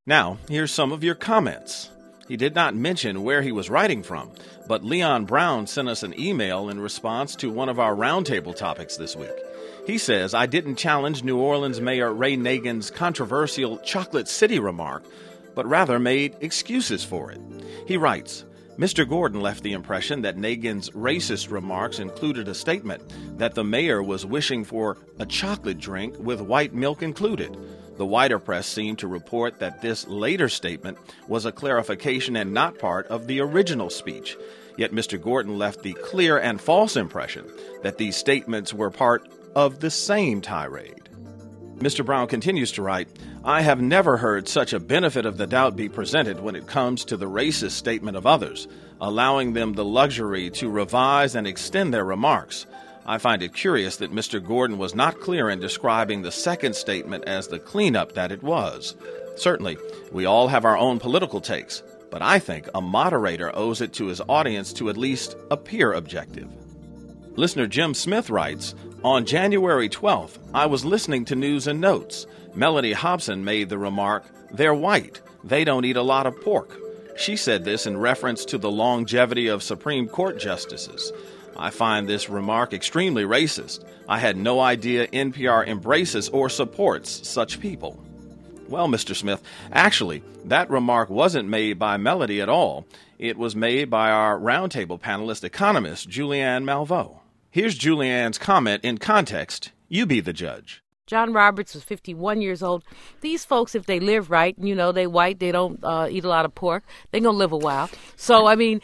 Now, here's some of your comments. He did not mention where he was writing from, but Leon Brown sent us an email in response to one of our roundtable topics this week. He says, I didn't challenge New Orleans Mayor Ray Nagin's controversial Chocolate City remark, but rather made excuses for it. He writes, Mr. Gordon left the impression that Nagin's racist remarks included a statement that the mayor was wishing for a chocolate drink with white milk included. The wider press seemed to report that this later statement was a clarification and not part of the original speech. Yet Mr. Gordon left the clear and false impression that these statements were part of the same tirade. Mr. Brown continues to write, I have never heard such a benefit of the doubt be presented when it comes to the racist statement of others, allowing them the luxury to revise and extend their remarks. I find it curious that Mr. Gordon was not clear in describing the second statement as the cleanup that it was. Certainly, we all have our own political takes, but I think a moderator owes it to his audience to at least appear objective. Listener Jim Smith writes, on January 12th, I was listening to News and Notes. Melody Hobson made the remark, they're white. They don't eat a lot of pork. She said this in reference to the longevity of Supreme Court justices. I find this remark extremely racist. I had no idea NPR embraces or supports such people. Well, Mr. Smith, actually, that remark wasn't made by Melody at all. It was made by our roundtable panelist economist, Julianne Malveaux. Here's Julianne's comment in context. You be the judge. John Roberts was 51 years old. These folks, if they live right, they white, they don't eat a lot of pork, they're going to live a while. So,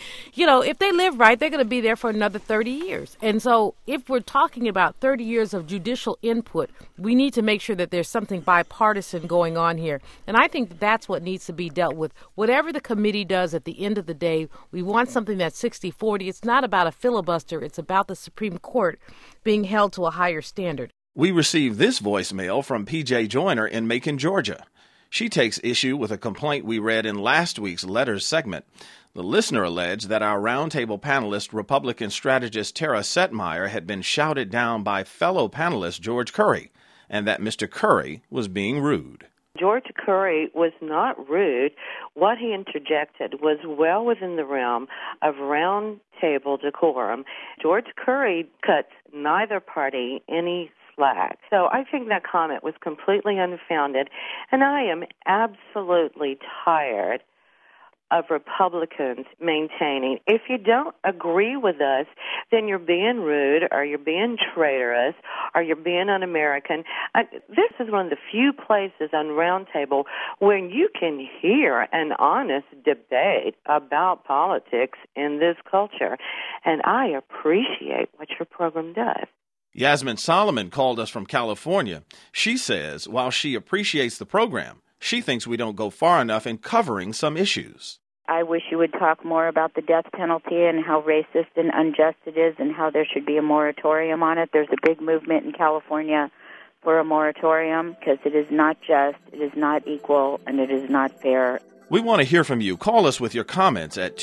if they live right, they're going to be there for another 30 years. And so if we're talking about 30 years of judicial input, we need to make sure that there's something bipartisan going on here. And I think that's what needs to be dealt with. Whatever the committee does at the end of the day, we want something that's 60-40. It's not about a filibuster. It's about the Supreme Court being held to a higher standard. We received this voicemail from P.J. Joyner in Macon, Georgia. She takes issue with a complaint we read in last week's Letters segment. The listener alleged that our roundtable panelist, Republican strategist Tara Setmeyer, had been shouted down by fellow panelist George Curry, and that Mr. Curry was being rude. George Curry was not rude. What he interjected was well within the realm of roundtable decorum. George Curry cuts neither party any slack. So I think that comment was completely unfounded, and I am absolutely tired of Republicans maintaining, if you don't agree with us, then you're being rude, or you're being traitorous, or you're being un-American. This is one of the few places on Roundtable where you can hear an honest debate about politics in this culture, and I appreciate what your program does. Yasmin Solomon called us from California. She says, while she appreciates the program, she thinks we don't go far enough in covering some issues. I wish you would talk more about the death penalty and how racist and unjust it is and how there should be a moratorium on it. There's a big movement in California for a moratorium because it is not just, it is not equal, and it is not fair. We want to hear from you. Call us with your comments at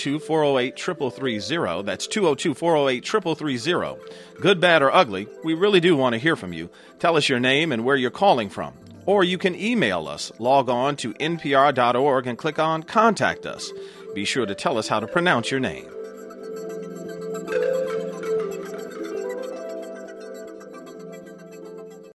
202-408-3330. That's 202-408-3330. Good, bad, or ugly, we really do want to hear from you. Tell us your name and where you're calling from. Or you can email us. Log on to npr.org and click on Contact Us. Be sure to tell us how to pronounce your name.